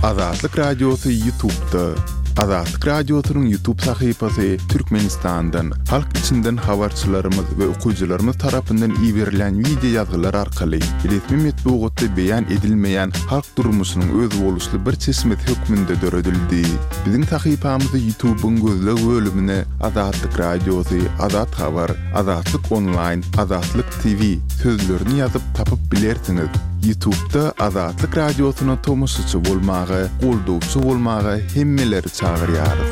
Azatlyk Radyosu YouTube'da. Azatlyk Radyosu'nun YouTube sayfasy Türkmenistan'dan, halk içinden habarçylarymyz we okuyjylarymyz tarapyndan ýiberilen video ýazgylar arkaly resmi metbuatda beýan edilmeýän halk durmuşynyň öz boluşly bir çeşmet hökmünde döredildi. Biziň sayfamyzy YouTube'un gözleg bölümine Azatlyk Radyosu, Azat Habar, Azatlyk Online, Azatlyk TV sözlerini ýazyp tapyp bilersiňiz. YouTube'da Azatlyk Radyosu'na tomoşçy bolmagy, goldowçy bolmagy hemmeleri çağırýarys.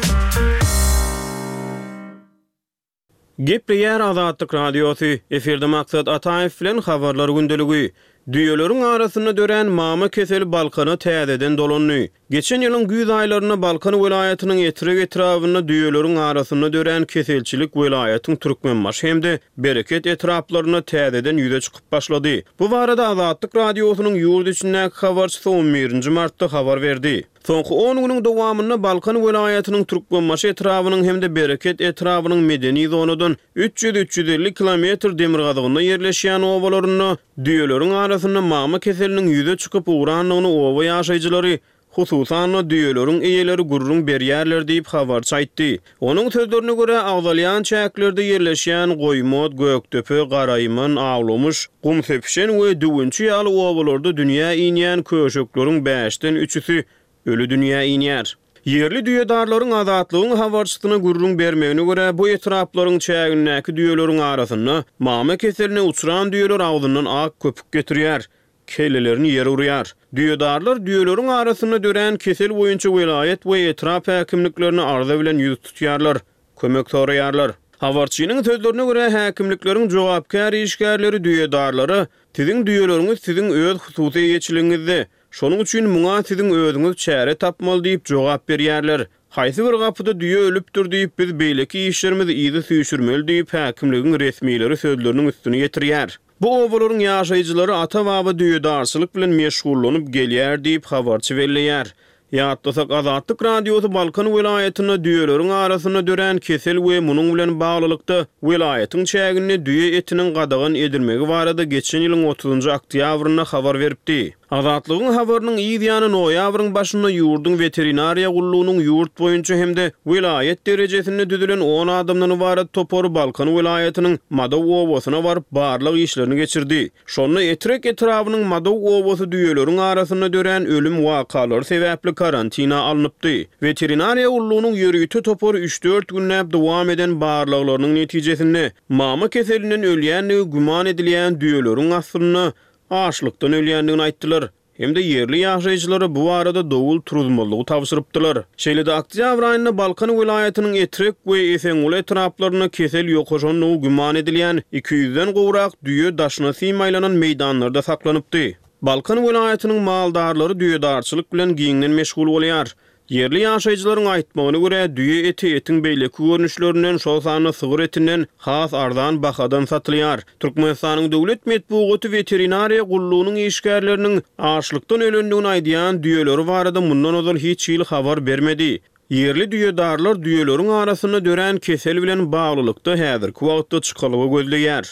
Gepleýär Azatlyk Radyosu, eferde maksat Ataýew bilen habarlar gündeligi. Düýeleriň arasynda dören mama keseli Balkana täzeden dolandy. Geçen ýylyň güz aýlaryna Balkan welaýatynyň etrafyna düýeleriň arasynda dören keselçilik welaýatyň Türkmenbaş hemde bereket etraplaryna täzeden ýüze çykyp başlady. Bu barada Azatlyk Radyosunyň ýurt içindäki habarçysy 11-nji martda habar berdi. Soňky 10 güniň dowamynda Balkan welaýatynyň Türkmenbaş etrafynyň hemde bereket etrafynyň medeni zonadan 300-350 kilometr demirgazygyna ýerleşýän owalaryna düýeleriň arasynda mama keseliniň ýüze çykyp uğranlygyny owa ýaşaýjylary hususan düýeleriň eýeleri gurrun berýärler diýip habarçy aýtdy. Onuň sözlerine görä Agdalyan çäklerde ýerleşýän Goýmot, Göktöpe, Garaýman, Awlamış, Gumsepşen we Düwünçi ýaly owalarda dünýä inýän köşekleriň 5-den 3-si ölü dünýä inýär. Yerli düýedarlaryň azatlygyň habarçysyna gurrun bermegine görä bu etraplaryň çägindäki düýeleriň arasynda mama keseline uçuran düýeler agdyndan ak köpük getirýär. Kellelerini yer urýar. Düýedarlar düýeleriň arasynda dören kesel boýunça welaýet we etraf häkimliklerini arza bilen ýüz tutýarlar, kömek soraýarlar. Habarçynyň sözlerine görä häkimlikleriň jogapkar işgärleri düýedarlary "Siziň düýeleriňiz siziň öz hususy ýeçiliňizde. Şonuň üçin muňa siziň özüňiz çäre tapmaly" diýip jogap berýärler. Haýsy bir gapyda düýe ölüpdir diýip biz beýleki işlerimizi ýygy süýşürmeli diýip häkimligiň resmiýleri sözleriniň üstüne getirýär. Bu owalaryň ýaşaýjylary ata-baba düýedarçylyk bilen meşgullanyp gelýär diýip habarçy berilýär. Ýatdasak Azatlyk Radyosu Balkan welaýatyna düýeleriň arasynda dören kesel we munyň bilen baglylykda welaýatyň çägini düýe etiniň gadagan edilmegi barada geçen ýylyň 30-njy oktýabryna habar beripdi. Azatlygyň habarynyň ýygyany noýabryň başynda ýurdun veterinariýa gullugynyň ýurt boýunça hemde welaýet derejesinde düzülen 10 adamdan ibaret topor Balkan welaýatynyň Madow owasyna baryp barlyk işlerini geçirdi. Şonu etrek etrafynyň Madow owasy düýeleriň arasynda dören ölüm wakalary sebäpli karantina alınıpdy. Veterinariýa gullugynyň ýörüýti topor 3-4 günläp dowam eden barlyklarynyň netijesinde mama keseliniň ölýänligi güman edilýän düýeleriň asylyny açlykdan ölýändigini aýtdylar. Hemde yerli ýaşaýjylary bu arada dowul turuzmalygy tawsyrypdylar. Şeýle-de oktýabr aýynda Balkan welaýatynyň etrek we Eseňol etraplaryna kesel ýokaşanlygy güman edilýän 200-den gowrak düýe daşyna symaýlanan meýdanlarda saklanypdy. Balkan welaýatynyň maldarlary düýedarçylyk bilen giňden meşgul bolýar. Yerli ýaşaýjylaryň aýtmagyna görä düýe eti etiň beýleki görnüşlerinden şol sany sygyr etinden has arzan bahadan satylýar. Türkmenistanyň döwlet metbuaty veterinariýa gullugynyň işgärleriniň açlykdan ölendigini aýdýan düýeleri barada mundan ozal hiç ýyl habar bermedi. Yerli düýedarlar düýeleriň arasynda dören kesel bilen baglylykda häzirki wagtda çykalygy gözleýär.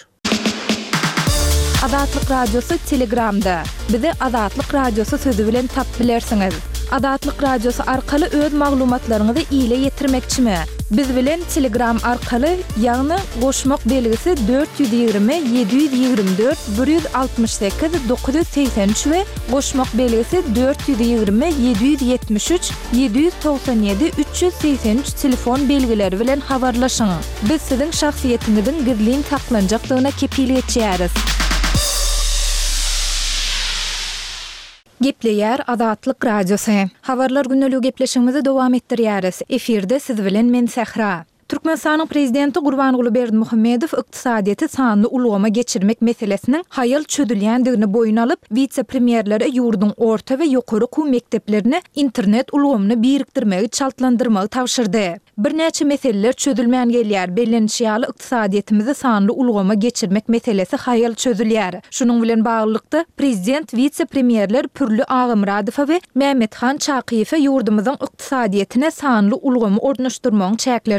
Azatlyk Radyosu Telegramda. Bizi Azatlyk Radyosu sözü bilen tap bilersiňiz. Azatlyk Radyosu arkaly öz maglumatlaryňyzy ýyla ýetirmekçimi? Biz bilen Telegram arkaly ýagny goşmak belgisi 420 724 168 983 we goşmak belgisi 420 773 797 383 telefon belgileri bilen habarlaşyň. Biz siziň şahsiýetiňiziň gizlin saklanjakdygyna kepilik etýäris. Gepleýär Azatlyk Radyosu. Habarlar günneligi gepleşigimizi dowam etdirýäris. Eferde siz bilen men Sehra. Türkmenistanyň prezidenti Gurbanguly Berdimuhammedow ykdysadyýaty sanly ulgama geçirmek meselesiniň haýal çödülýändigini boýuna alyp, vice-premierlere ýurdun orta we ýokary okuw mekdeplerini internet ulgamyny birikdirmegi çaltlandyrmagy tawşyrdy. Bir näçe meseleler çözülmän gelýär. Bellenişi ýaly ykdysadyýetimizi sanly ulgama geçirmek meselesi haýal çözülýär. Şunuň bilen baglykda prezident vice-premierler Pürlü Agymradow we Mehmethan Çakyýew ýurdumyzyň ykdysadyýetine sanly ulgama ornaşdyrmagyň çäklerinde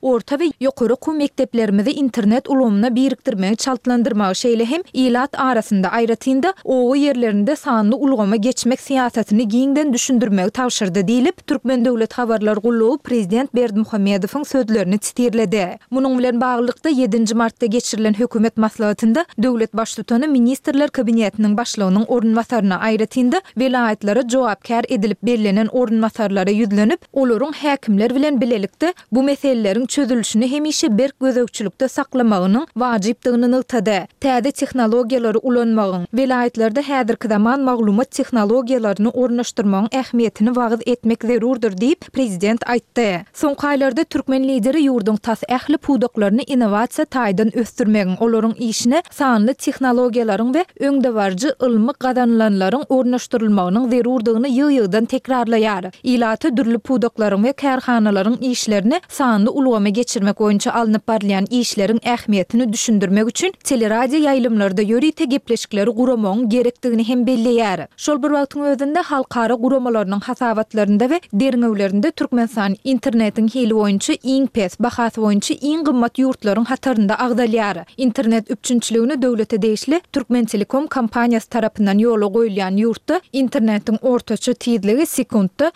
orta we ýokary okuw mekdeplerimizi internet ulgamyna birikdirmegi çaltlandyrmagy şeýle hem ilat arasynda aýratynda owy ýerlerinde sanly ulgama geçmek siýasatyny giňden düşündirmegi tawşyrdy diýilip Türkmen Döwlet Habarlar Gullugy Prezident Berdimuhammedowyň sözlerini çitirledi. Munyň bilen baglykda 7 martda geçirilen hökümet maslahatynda döwlet başlygyny ministrler kabinetiniň başlygynyň orunmasaryna aýratynda welaýatlary jogapkar edilip belenen orunmasarlara ýüzlenip olaryň häkimler bilen bilelikde bu meseleleriň çözülüşini hemişe berk gözegçilikde saklamagynyň wajypdygyny ýytady. Täze tehnologiýalary ulanmagyň welaýatlarda häzirki zaman maglumat tehnologiýalaryny ornaşdyrmagyň ähmiýetini wagyz etmek zerurdur diýip prezident aýtdy. Soňky aýlarda türkmen lideri ýurduň tas ähli pudaklaryny innovasiýa taýdan ösdürmegiň, olaryň işine sanly tehnologiýalaryň we öňdewarjy ilmi gazanlanlaryň ornaşdyrylmagynyň zerurdygyny ýygy-ýygydan tekrarlaýar. Ilaty dürli pudaklaryň we kärhanalaryň işlerini sanly ulgama geçirmek boýunça alınıp barlayan işlerin ähmiýetini düşündirmek üçin teleradio ýaýlymlarda ýörite gepleşikleri guramagyň gerekdigini hem belleýär. Şol bir wagtyň özünde halkara guramalarynyň hasabatlarynda we derňewlerinde Türkmenistan internetiň hili boýunça iň pes, bahasy boýunça iň gymmat ýurtlaryň hatarynda agdalýar. İnternet üçinçiligini döwlete değişli Türkmen Telekom kompaniýasy tarapyndan ýola goýulan ýurtda internetiň ortaça tezligi sekundda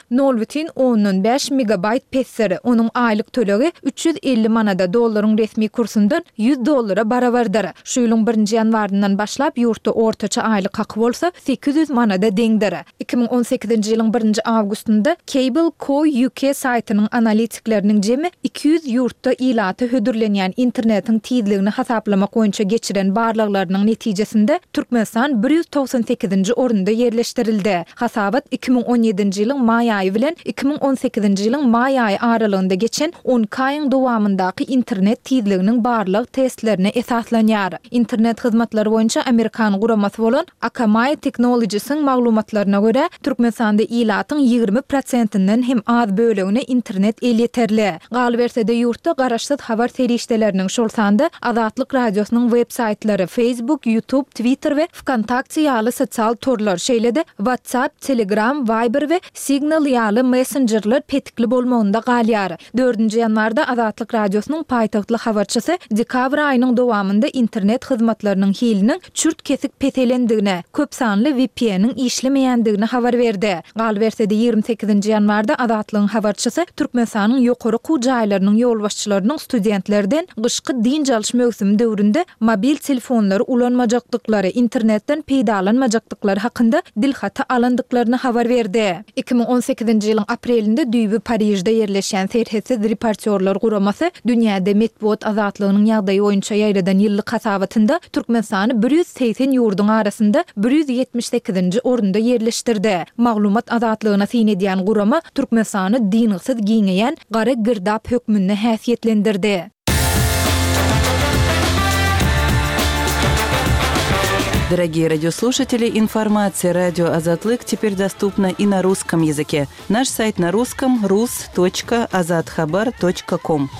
0,15 megabayt pesleri, onuň aýlyk tölegi 350 manada dollaryň resmi kursundan $100 barabardyr. Şu ýylyň 1-nji ýanwaryndan başlap ýurtda ortaça aýlyk haqy bolsa 800 manada deňdir. 2018-nji ýylyň 1-nji awgustynda Cable Co UK saýtynyň analitikleriniň jemi 200 ýurtda ilaty hödürlenýän internetiň tezligini hasaplamak boýunça geçiren barlyklarynyň netijesinde Türkmenistan 198-nji orunda ýerleşdirildi. Hasabat 2017-nji ýylyň maý aýy bilen 2018-nji ýylyň maý aýy aralygynda geçen 10 aýyň dowamyndaky internet tezliginiň barlyk testlerine esaslanýar. İnternet hyzmatlary boýunça Amerikan guramasy bolan Akamai Technologies'in maglumatlaryna görä Türkmenistanda ilatyň 20%-inden hem az bölegine internet el ýeterli. Galy bersede ýurtda garaşsyz habar serişdeleriniň şol sanda Azatlyk radiosynyň web saytlary Facebook, YouTube, Twitter we Vkontakte ýaly sosial torlar şeýle-de WhatsApp, Telegram, Viber we Signal ýaly messengerler petikli bolmagynda galýar. 4-nji ýanwarda Azatlyk radiosynyň paýtagtly habarçysy dekabr aýynyň dowamynda internet hyzmatlarynyň hiliniň çürt kesik petelendigine, köp sanly VPN-iň işlemeýändigine habar berdi. Galy bersede 28-nji ýanwarda Azatlygyň habarçysy Türkmenistanyň ýokary okuw jaýlarynyň ýolbaşçylarynyň studentlerden gyşky din çalyş mövsümi döwründe mobil telefonlary ulanmajakdyklary, internetden peýdalanmajakdyklary hakynda dilhata alandyklaryny habar berdi. 2018-nji ýylyň aprelinde düýbi Parijde ýerleşen serhetsiz reportyorlar guramasy dünýäde metbuat azatlygynyň ýagdaýy boýunça ýaýradan ýyllyk hasabatynda Türkmenistany 180 ýurdun arasynda 178-nji orunda ýerleşdirdi. Maglumat azatlygyna syn edýän gurama Türkmenistany dinsiz giňeýän gara girdap hökmüne häsiýetlendirdi. Дорогие радиослушатели, информация «Радио Азатлык» теперь доступна и на русском языке. Наш сайт на русском – rus.azatxabar.com.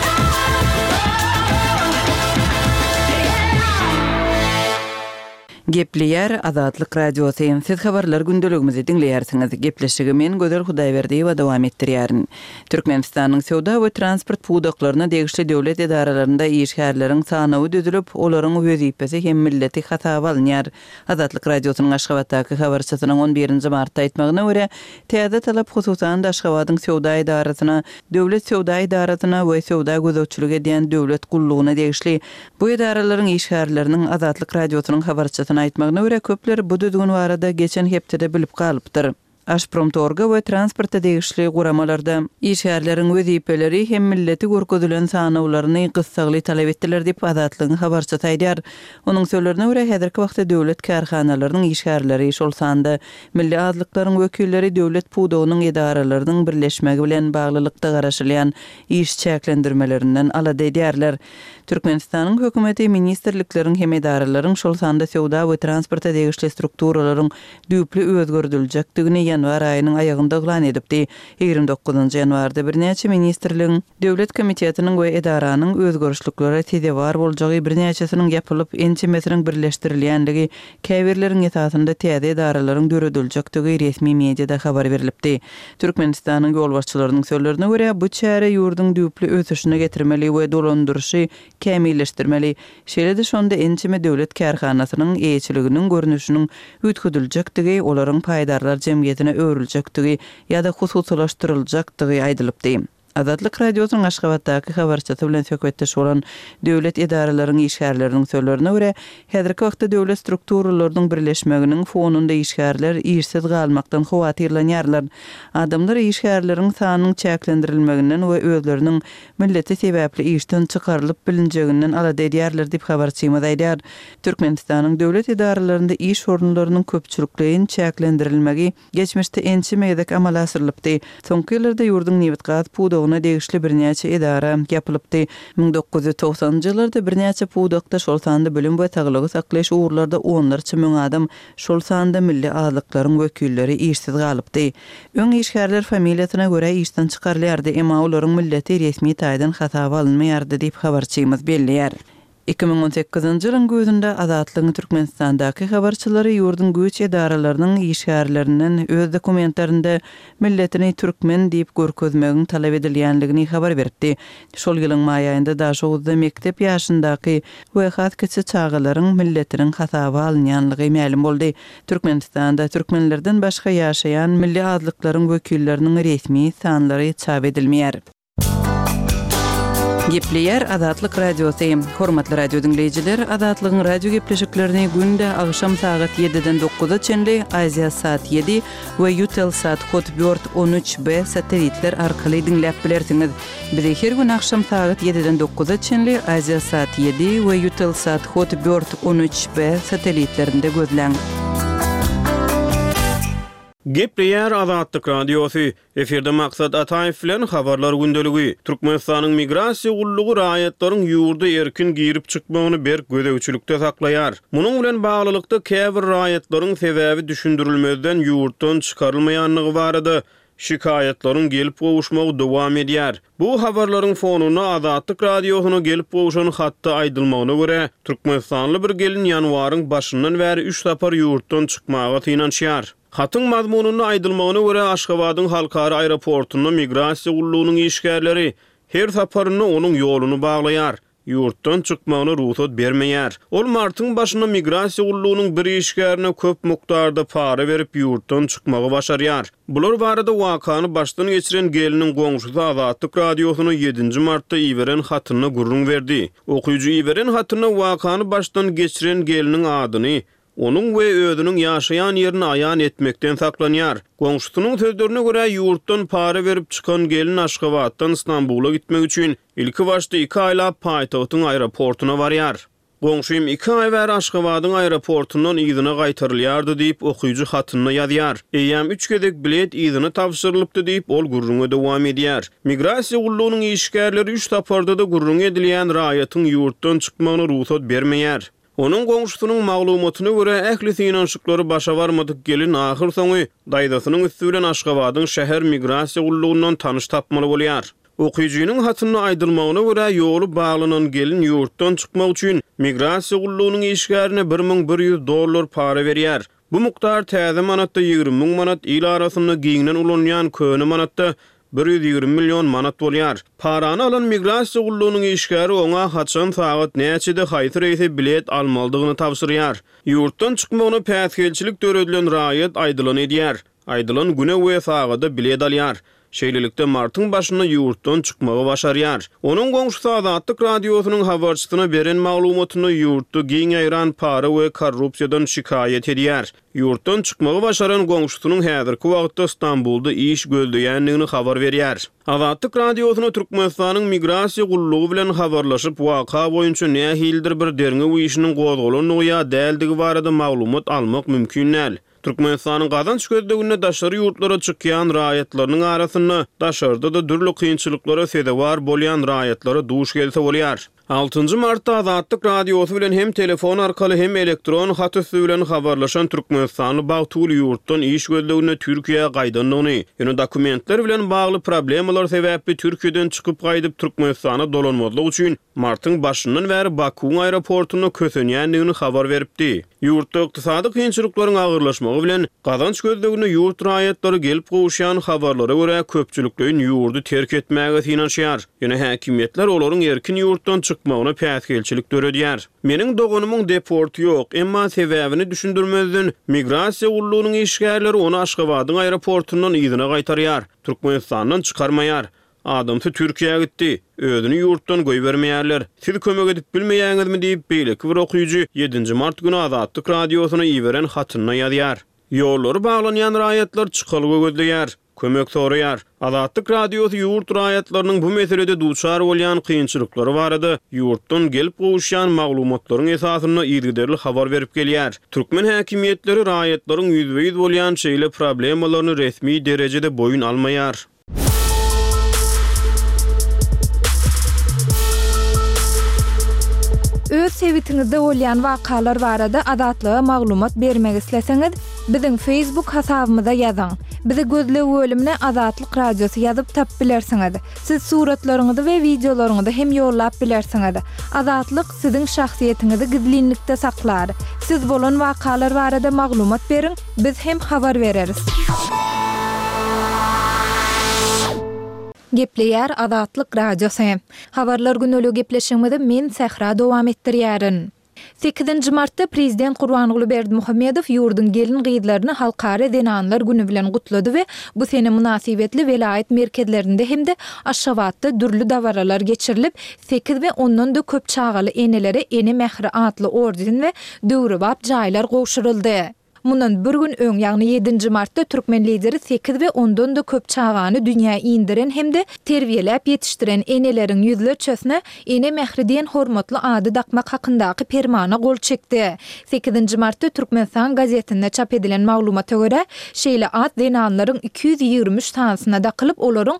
Gepleýär Azatlyk radiosu. Siz habarlar gündeligimizi dinleýärsiňiz. Gepleşigi men Gözel Hudaýberdiýewa dowam etdirýärin. Türkmenistanyň sowda we transport pudaklaryna degişli döwlet edaralarynda işgärleriň sanawy düzülip, olaryň wezipesi hem milleti hasaba alınýar. Azatlyk radiosynyň Aşgabatdaky habarçysynyň 11-nji martda aýtmagyna görä, täze talap hususan Aşgabatyň sowda edarasyna, döwlet sowda edarasyna we sowda gözegçiligi edýän döwlet gullugyna degişli bu edaralaryň işgärleriniň Azatlyk radiosynyň habarçysyna aýtmagyna görä köpler bu düzgün barada geçen hepde bilip galypdyr. Aşpromtorga we transporta degişli guramalarda işgärleriň wezipeleri hem milleti görkezülen sanawlaryny gyssagly talap etdiler diýip Azatlygyň habarçysy aýdýar. Onuň sözlerine görä häzirki wagtda döwlet kärhanalarynyň işgärleri şol sanda milli azlyklaryň wekilleri döwlet pudagynyň edaralarynyň birleşmegi bilen baglylykda garaşylýan iş çäklendirmelerinden alada edýärler. Türkmenistanyň hökümeti ministrlikleriň hem edaralaryň şol sanda sowda we transporta degişli strukturalaryň düýpli özgördüljekdigini ýanwar aýynyň aýagynda glan edipdi. 29 ýanwarda birnäçe ministrligiň, döwlet komitetiniň we edaranyň özgörüşliklere tedewar boljagy birnäçesiniň ýapylyp ençemesiniň birleşdirilýänligi käbirleriň esasynda täze edaralaryň dörediljektigi resmi mediada habar berilipdi. Türkmenistanyň ýolbaşçylarynyň sözlerine görä bu çäre ýurdun düýpli ösüşine getirmeli we dolandyrşy kämilleşdirmeli. Şeýle-de şonda ençeme döwlet kärhanasynyň eýçiliginiň görnüşiniň üýtgüdiljektigi, olaryň paýdarlar jemgyýetine öwrüljekdigi ýa-da hususlaşdyryljakdygy aýdylypdy. Azatlyk radiosynyň Aşgabatdaky habarçysy bilen söhbetdeş bolan döwlet edaralarynyň işgärleriniň sözlerine görä, häzirki wagtda döwlet strukturalarynyň birleşmeginiň fonunda işgärler işsiz galmakdan howatyrlanýarlar. Adamlar işgärleriň sanynyň çäklendirilmeginden we özleriniň milleti sebäpli işden çykarylyp bilinjeginden alada edýärler diýip habarçymyz aýdýar. Türkmenistanyň döwlet edaralarynda iş orunlarynyň köpçülikligiň çäklendirilmegi geçmişde ençime edek amal asyrlypdy. Soňky ýyllarda ýurdun niwet gaz pudogyna degişli birnäçe edara ýapylypdy. 1990-njy ýyllarda birnäçe pudokda şol sanda bölüm we taglygy saklaýyş uğurlarda onlarça müň adam şol sanda milli azlyklaryň wekilleri işsiz galypdy. Öň işgärler familiýasyna görä işden çykarylýardy, emma olaryň milleti resmi taýdan hasaba alınmaýardy diýip habarçymyz belliýär. 2018-nji ýylyň gözünde Azatlygyň Türkmenistandaky habarçylary ýurdun güç edaralarynyň işgärlerinden öz dokumentlerinde milletini türkmen diýip görkezmegiň talap edilýänligini habar berdi. Şol ýylyň maý aýynda daşowuzda mektep ýaşyndaky we hatkyçy çağalaryň milletiniň hasaba alınýanlygy ma'lum boldy. Türkmenistanda türkmenlerden başga ýaşaýan milli azlyklaryň wekilleriniň resmi sanlary çap edilmeýär. Gepleýär Azatlyk radiosy. Hormatly radio dinleýijiler, Azatlygyň radio gepleşiklerini günde agşam saat 7-den 9-a çenli Aziya saat 7 we Eutelsat Hotbird 13B satelitler arkaly dinläp bilersiňiz. Bizi her gün agşam saat 7-den 9-a çenli Aziya saat 7 we Eutelsat Hotbird 13B satelitlerinde gözläň. Gepleýär Azatlyk radiosu. Eferde maksat Ataýew bilen habarlar gündeligi. Türkmenistanyň migrasiýa gullugy raýatlaryň ýurda erkin girip çykmagyny berk gödäwçilikde saklaýar. Munyň bilen baglylykda käbir raýatlaryň sebäbi düşündirilmezden ýurtdan çykarylmaýanlygy barady. Şikayetlaryň gelip gowuşmagy dowam edýär. Bu habarlaryň fonuna Azatlyk radiosyna gelip gowuşan hatda aýdylmagyna görä, Türkmenistanly bir gelin ýanwaryň başyndan bäri 3 tapar ýurtdan çykmaga tynanýar. Hatyň mazmunyny aýdylmagyna görä Aşgabatyň halkara aeroportuna migrasiýa gullugynyň işgärleri her saparyny onuň ýoluny baglaýar. Ýurtdan çykmagyna ruhsat bermeýär. Ol martyň başyna migrasiýa gullugynyň bir işgärine köp mukdarda para berip ýurtdan çykmagy başarýar. Bular barada wakany başdan geçiren geliniň goňşusy Azatlyk radiosyna 7 martda iweren hatyna gurrun berdi. Okuyucu iweren hatyna wakany başdan geçiren geliniň adyny, onuň we özüniň ýaşaýan ýerini aýan etmekden saklanýar. Goňşusynyň sözlerine görä ýurtdan para berip çykan gelin Aşgabatdan Istanbula gitmek üçin ilki başda 2 aýlap paýtagtyň aeroportuna barýar. Goňşym 2 aý bäri Aşgabatyň aeroportundan ýygyna gaýtarylýardy diýip okuyucu hatyna ýazýar. Eýäm 3 gedek bilet ýygyna tapşyrylypdy diýip ol gurrunga dowam edýär. Migrasiýa gullugynyň işgärleri 3 taparda da gurrun edilýän raýatyň ýurtdan çykmagyna ruhsat bermeýär. Onun goňşusynyň maglumatyna görä ähli synanşyklary başa barmadyk gelin ahyr soňy daýdasynyň üstü bilen Aşgabatyň şäher migrasiýa gullugyndan tanyş tapmaly bolýar. Okuyucunun hatyny aýdylmagyna görä ýoly baglanan gelin ýurtdan çykmak üçin migrasiýa gullugynyň işgärine $1100 para berýär. Bu mukdar täze manatda 20.000 manat il arasynda giňden ulanýan köne manatda 120 milyon manat bolýar. Parany alan migrasiýa gullugynyň işgäri oňa haçan sagat näçede haýtyr ýese bilet almalydygyny tapşyrýar. Ýurtdan çykmagyna päsgelçilik döredilen raýat aýdylan edýär. Aýdylan güne we sagada bilet alýar. Şeýlelikde martyň başyna ýurtdan çykmagy başarýar. Onuň goňşusy Azatlyk radiosynyň habarçysyna beren maglumatyny ýurtda giň aýran para we korrupsiýadan şikayet edýär. Ýurtdan çykmagy başaran goňşusynyň häzirki wagtda Istanbulda iş gözleýänligini habar berýär. Azatlyk radiosyna Türkmenistanyň migrasiýa gullugy bilen habarlaşyp waka boýunça nähildir bir derňe bu işiniň gozgolanyny ýa däldigi barada maglumat almak mümkin näl. Türkmenistanyň gazanç gözleginde daşary ýurtlara çykýan raýatlarynyň arasyna daşarda da dürli kynçylyklara sebäp bolýan raýatlara duş gelse bolýar. 6 martda Azatlyk radiosu bilen hem telefon arkaly hem elektron hat üstü bilen habarlaşan Türkmenistanly Bagtul ýurtdan iş gözlegine Türkiýe gaýdandygyny, ýöne dokumentler bilen bagly problemalar sebäpli Türkiýeden çykyp gaýdyp Türkmenistana dolanmadlyk üçin martyň başyndan bäri Baku aeroportuny kösenýändigini habar beripdi. Ýurtda ykdysady kynçylyklaryň agyrlaşmagy bilen gazanç gözlegine ýurt raýatlary gelip gowuşýan habarlara görä köpçüliklerin ýurdu terk etmäge tinanşýar. Ýöne häkimetler olaryň erkin ýurtdan çykmagyna päsgelçilik döredýär. Meniň dogunumyň deporty ýok, emma sebäbini düşündirmezden migrasiýa ullugynyň işgärleri onu Aşgabatyň aeroportundan ýygyna gaýtarýar, Türkmenistandan çykarmaýar. Adamsy Türkiýe gitdi, özüni ýurtdan goý bermeýärler. Siz kömek edip bilmeýäňizmi diýip beýleki bir okuýjy 7 mart günü Azatlyk radiosyna iýberen hatyna ýazýar. Ýollary baglanýan raýatlar çykalygy gözleýär, kömek soraýar. Azatlyk radiosy ýurt raýatlarynyň bu meselede duçar bolýan kynçylyklary barada ýurtdan gelip gowuşýan maglumatlaryň esasyna ýygyderli habar berip gelýär. Türkmen häkimetleri raýatlaryň ýüzbeýiz bolýan şeýle problemalaryny resmi derejede boyun almaýar. Öz sevitiňizde bolýan wakalar barada adatlyga maglumat bermek isleseňiz, biziň Facebook hasabymyza ýazyň. Bizi gözle bölümine Azatlyk radiosu ýazyp tap bilersiňiz. Siz suratlaryňyzy we videolaryňyzy hem ýollap bilersiňiz. Azatlyk siziň şahsiýetiniňizi gizlinlikde saklar. Siz bolan wakalar barada maglumat beriň, biz hem habar bereriz. Gepleýär Azatlyk radiosu. Habarlar günlügi gepleşigimizde men Sehra dowam etdirýärin. 8 martda Prezident Gurbanuly Berdimuhammedow ýurdun gelin gyýdlaryny halkara denanlar günü bilen gutlady we bu sene münasibetli velayet merkezlerinde hem de Aşgabatda dürli dawaralar geçirilip 8 we ondan da köp çağaly enelere Ene Mehri adly orden we döwrebap jaýlar gowşuruldy. Mundan bir gün öň, ýagny 7 martda Türkmen lideri 8 we ondan da köp çağany dünýä indiren hem de terbiýelep ýetişdiren eneleriň ýüzlerçesine Ene Mehri diýen hormatly ady dakmak hakyndaky permana gol çekdi. 8 martda Türkmenistan gazetinde çap edilen maglumata görä, şeýle ad denanlaryň 223 sanasyna dakylyp olaryň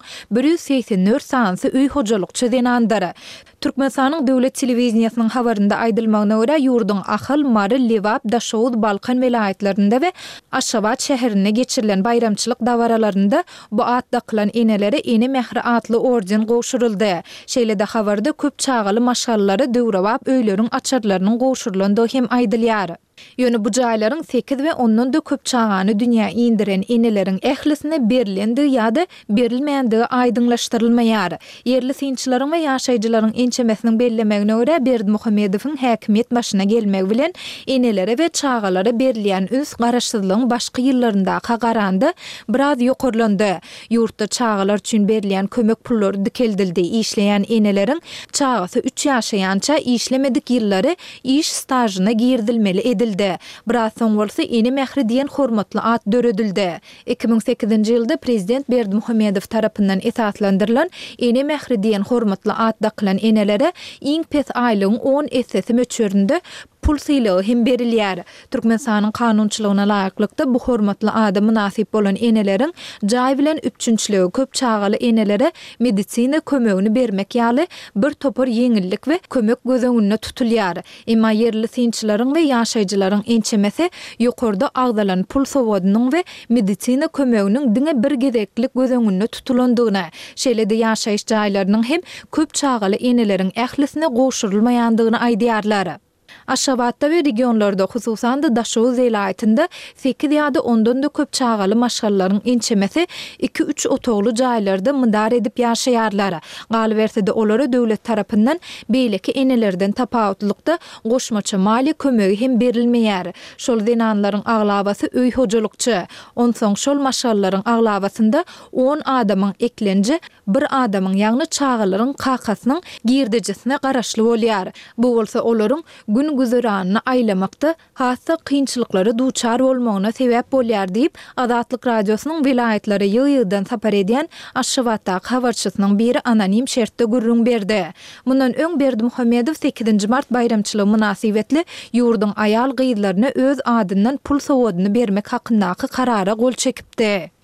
184 sanasy öý hojalykçy denandary. Türkmenistanyň döwlet telewizionynyň habarynda aýdylmagyna görä, ýurdun Ahal, Mary, Lewap, Daşowut, Balkan velayetlerinde we Aşgabat şäherine geçirilen bayramçylyk dawaralarynda bu ad dakylan enelere Ene Mehri adly orden gowşuruldy. Şeýle-de habarda köp çağaly maşallary döwrebap öýleriň açarlarynyň gowşurulandygy hem aýdylýar. Ýöne bu jaýlaryň 8 we ondan da köp çağany dünýä indiren eneleriň ählisine berilendi ýa-da berilmeýändigi aýdyňlaşdyrylmaýar. Yerli synçylaryň we ýaşaýjylaryň ençemesiniň bellemegine görä Berdimuhammedowyň häkimiýet başyna gelmegi bilen enelere we çağalara berilýän üns garaşsyzlygyň başky ýyllarynda garandy biraz ýokurlandy. Ýurtda çağalar üçin berilýän kömek pullary dikeldildi. Işleýän eneleriň çağasy 3 ýaşaýança işlemedik ýyllary iş stajyna girdilmeli edildi. Biraz soň bolsa Ene Mehri diýen hormatly ad döredildi. 2008-nji ýylda Prezident Berdimuhammedow tarapyndan esaslandyrylan Ene Mehri diýen hormatly ad dakylan enelere iň pes aýlygyň 10 SS möçberinde pul sylygy hem berilýär. Türkmenistanyň kanunçylygyna laýyklykda bu hormatly ada münasip bolan eneleriň jaý bilen üçünçligi köp çağaly enelere medisina kömegini bermek ýaly bir topar ýeňillik we kömek gözüňünde tutulýar. Emma yerli synçylaryň we ýaşaýjylaryň ençemesi ýokurda agdalan pul sowadynyň we medisina kömeginiň diňe bir gezeklik gözüňünde tutulandygyna, şeýle-de ýaşaýyş jaýlarynyň hem köp çağaly eneleriň ählisine gowşurulmaýandygyny aýdýarlar. Aşgabatda we regionlarda hususan da Daşowut vilayetinde 8 ýa-da ondan da köp çağaly maşgallaryň ençemesi 2-3 otogly jaýlarda mydar edip ýaşaýarlar. Galybersede olara döwlet tarapyndan beýleki enelerden tapawatlykda goşmaça mali kömegi hem berilmeýär. Şol denanlaryň aglabasy öý hojalykçy. Onsoň şol maşgallaryň aglabasynda 10 adamyň eklenji, bir adamyň ýagny çağalyryň kakasynyň girdejesine garaşly bolýar. Bu bolsa olaryň gün güzeranyny aýlamakda hassa kynçylyklary duçar bolmagyna sebäp bolýar diýip Azatlyk radiosynyň vilayetlere ýygydan sapar edýän Aşgabatda habarçysynyň biri anonim şertde gurrun berdi. Mundan öň Berdimuhammedow 8 mart bayramçylygy münasibetli ýurdun aýal gyýdlaryna öz adyndan pul sowadyny bermek hakyndaky karara gol çekipdi.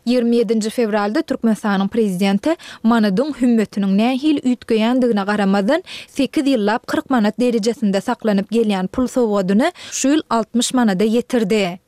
27 fevralda Türkmenistanyň prezidenti manadyň hümmetiniň nähil ütgeýändigine garamadan 8 ýyllap 40 manat derejesinde saklanyp gelýän pul sowadyny şu ýyl 60 manada ýetirdi.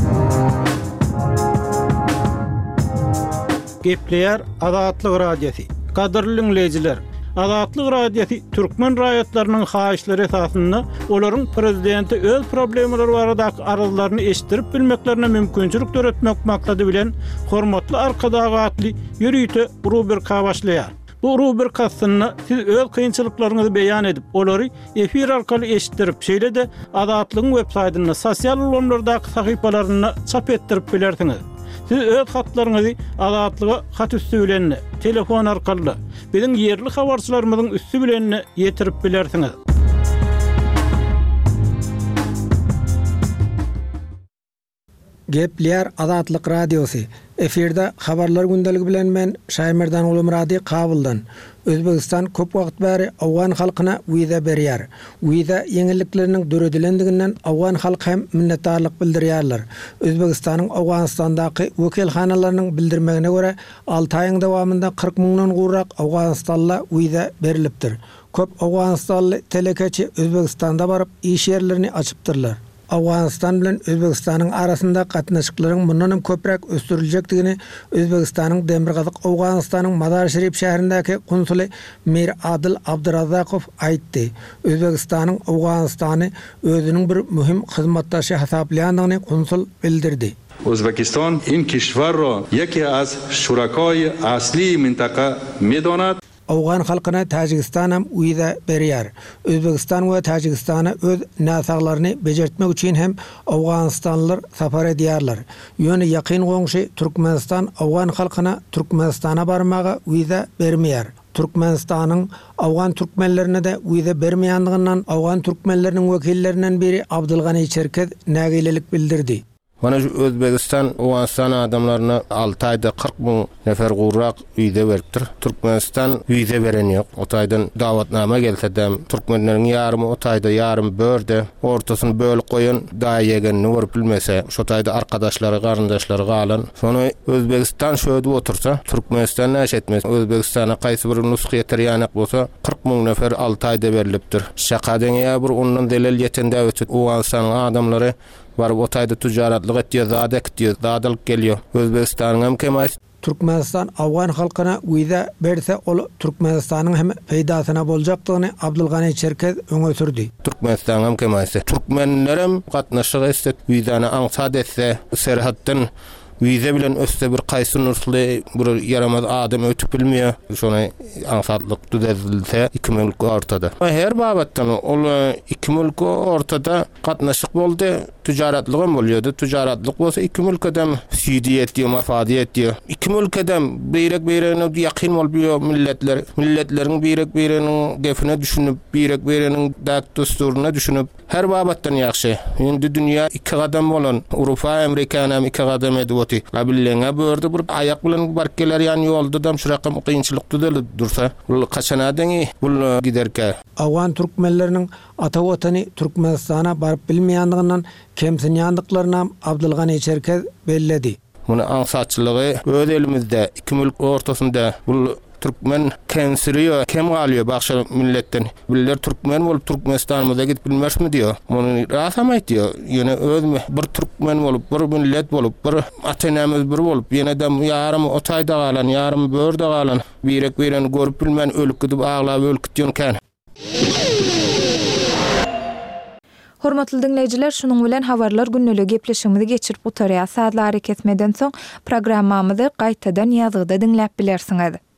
Gepleýär Azatlyk radiosi. Kadrly dinleýijiler, Azatlyk radiosi türkmen raýatlarynyň haýyşlary esasynda olaryň prezidenti öz problemleri baradaky arazlaryny eşitdirip bilmeklerine mümkinçilik töretmek maksady bilen hormatly arkadagatly ýürüýte rubrika başlaýar. Bu rubrikasyna siz öz kynçylyklaryňyzy beýan edip, olary efir arkaly eşitdirip, şeýle de Azatlygyň web-saýtyna, sosial ulamlardaky sahypalaryna çap etdirip bilersiňiz. Siz öz hatlaryňyzy Azatlyga hat üstü bilen, telefon arkaly, biziň yerli habarçylarymyzyň üstü bilen ýetirip bilersiňiz. Gepleýär Azatlyk radiosi. Efirde habarlar gündəligi bilen men Şaýmerdan Ulumrady Kabuldan. Özbegistan köp wagt bäri awgan halkyna wiza berýär. Wiza ýeňillikleriniň döredilendiginden awgan halk hem minnetdarlyk bildirýärler. Özbegistanyň Awganistandaky wekilhanalarynyň bildirmegine görä 6 aýyň dowamında 40 000dan gurrak Awganistanla wiza berilipdir. Köp Awganistanly telekeçi Özbegistanda baryp iş ýerlerini açypdyrlar. Awganistan bilen Özbegistanyň arasynda gatnaşyklaryň mundan hem köprek östüriljekdigini Özbegistanyň Demirgazyk Awganistanyň Mazar Şerif şäherindäki konsuly Mir Adil Abdurazakow aýtdy. Özbegistanyň Awganistany özüniň bir mühim hyzmatdaşy hasaplaýandygyny konsul bildirdi. O'zbekiston in kishvar ro yeki az shurakayi asli mintaqa medonat. Awgan halkyna Tajikistan hem wiza berýär. Özbegistan we Tajikistana öz näsaglaryny bejertmek üçin hem Awganistanlylar sapar edýärler. Ýöne ýakyn goňşy Türkmenistan Awgan halkyna Türkmenistana barmaga wiza bermeýär. Türkmenistanyň Awgan türkmenlerine de wiza bermeýändiginden Awgan türkmenleriniň wekillerinden biri Abdulgany Çerkez nägilelik bildirdi. Mana Özbekistan Awganistan adamlaryna 6 aýda 40 000 nefer gurrak wiza beripdir. Türkmenistan wiza beren ýok. O taýdan dawatnama gelse-de türkmenleriň ýarymy o taýda ýarym börde, ortasyny bölüp goýan daýegenini görüp bilmese, şo taýda arkadaşlary, garyndaşlary galan. Şonu Özbekistan şöýdip otursa, Türkmenistan näş etmez. Özbekistana gaýsy bir nusky ýetirýänek bolsa, 40 000 nefer 6 aýda berilipdir. Şakadan ýa bir ondan delil ýetende Awganistanyň adamlary var o taýda tujaratlyk etýär, zada etýär, zadalyk gelýär. Özbegistanyň hem kemäs Türkmenistan Awgan halkyna wiza berse ol Türkmenistanyň hem peýdasyna boljakdygyny Abdulgany Çerkez öňe sürdi. Türkmenistan hem kemäs türkmenlerem gatnaşyk etсе, wizany aňsat etse, serhatdan wiza bilen öste bir gaýsy nursly bir yaramaz adam ötüp bilmeýär. Şonu aňsatlyk düzeltilse 2 mülk ortada. Her babatdan ol 2 mülk ortada gatnaşyk boldy. Ticaretliğe mi oluyordu? Ticaretlik olsa 2 mülkeden süydiyet diyor, mafadiyet diyor. 2 mülkeden beyrek yakın oluyor milletler. Milletlerin beyrek gefine düşünüp, beyrek dak dosturuna düşünüp, her babattan yakşı. Şimdi dünya 2 kadam olan, Avrupa, Amerikanam 2 kadam edivoti. Abillerine bördü, bir ayak bilen barkeler yani yolda da şu rakam kıyınçılıkta da dursa. Bu kaçanadan iyi, bu giderke. Awgan türkmenlerinin ata watany Türkmenistana barıp bilmeýändiginden kemsinýändiklaryny Abdulgany Çerkez belledi. Muny aňsatçylygy öz elimizde 2 mülk ortasynda bu Türkmen kensiriyor, kem galıyor başka milletten. Biller Türkmen bolup Türkmenistan'a gidip bilmez mi diyor. Bunu rahatsamaýt diyor. Yine öz bir Türkmen bolup, bir millet bolup, bir atenemiz bir bolup, yine de yarım o taýda galan, yarım börde galan, birek görüp bilmän ölüp gidip ağlap ölüp gitýän. Hormatly dinleýijiler, şunuň bilen habarlar günneligi gepleşigimizi geçirip otarýar. Saatlar hareket etmeden soň programmamyzy gaýtadan ýazgyda dinläp bilersiňiz.